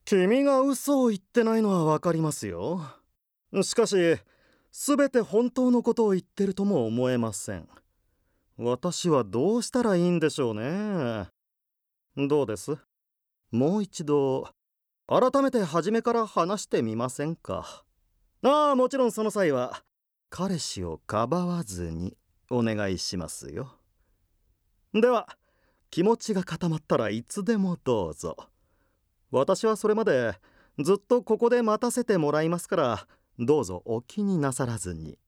君が嘘を言ってないのはわかりますよ。しかし、全て本当のことを言ってるとも思えません。私はどうしたらいいんでしょうね。どうです？もう一度、改めて初めから話してみませんか？もちろんその際は、彼氏をかばわずにお願いしますよ。では、気持ちが固まったらいつでもどうぞ。私はそれまでずっとここで待たせてもらいますから、どうぞお気になさらずに。